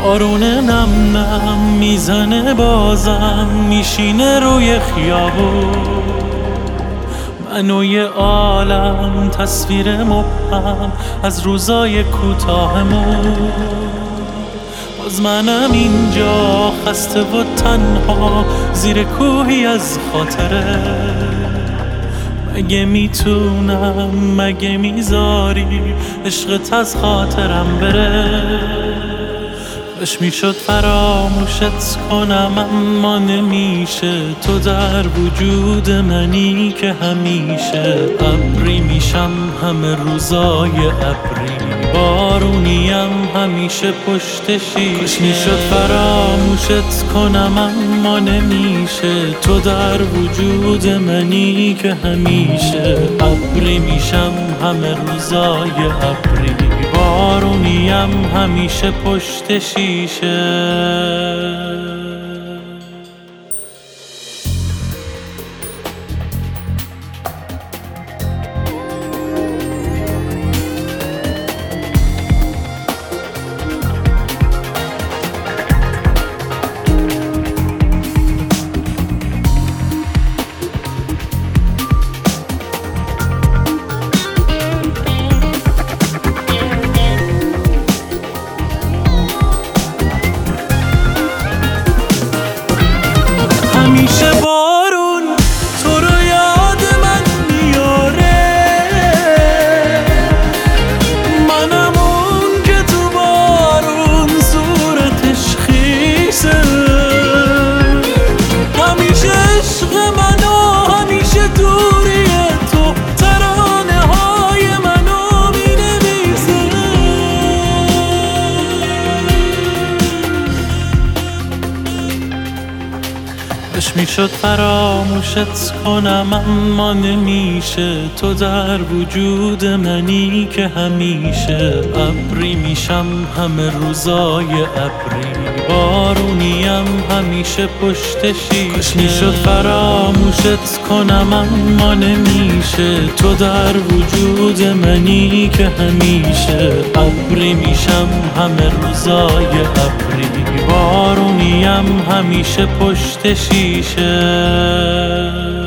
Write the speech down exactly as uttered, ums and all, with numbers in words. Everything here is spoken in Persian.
بارون نم نم میزنه بازم، میشینه روی خیابون، منو یه عالم تصویر مبهم از روزای کوتاهمون. باز منم اینجا خسته و تنها زیر کوهی از خاطره. مگه میتونم، مگه میذاری عشقت از خاطرم بره؟ کاش میشد فراموشت کنم اما نمیشه. تو در وجود منی که همیشه. ابری میشم همه روزای ابری، بارونیم همیشه پشت شیشه. کاش میشد فراموشت کنم اما نمیشه. تو در وجود منی که همیشه. ابری میشم همه روزای ابری، بارونیم همیشه پشت شیشه. همیشه بارون تو رو یاد من میاره، منم اون که تو بارون صورتش خیسه. همیشه عشق من و همیشه دوری تو ترانه های منو مینویسه. کاش میشد فراموشت کنم اما نمیشه. تو در وجود منی که همیشه. ابری میشم همه روزای ابری، بارونیم همیشه پشت شیشه. کاش میشد فراموشت کنم اما نمیشه. تو در وجود منی که همیشه. ابری میشم همه روزای ابری، بارونیم همیشه پشت شیشه.